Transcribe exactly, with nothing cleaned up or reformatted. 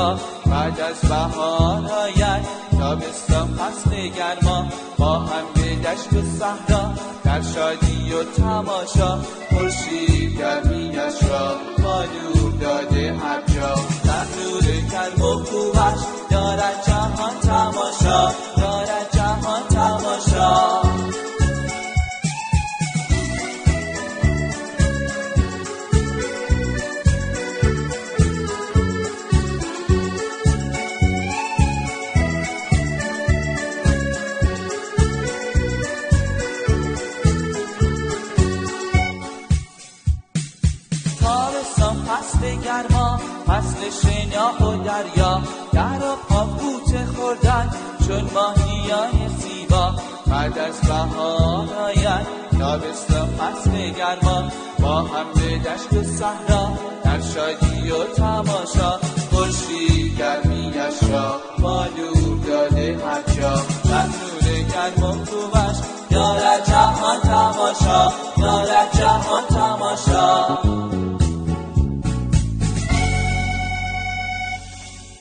زیبا. بعد از بهار آید تابستان فصل گرما، با هم به دشت و صحرا در شادی و تماشا. خورشید گرمیش را معلوم داده هر جا، در نور گرم و خوبش دارد جهان تماشا، دارد جهان تماشا. تابستان فصل گرما، فصل شنا و دریا، در آبها غوطه خوردن چون ماهیان زیبا. بعد از بهار آید تابستان فصل گرما، با هم به دشت و صحرا در شادی و تماشا.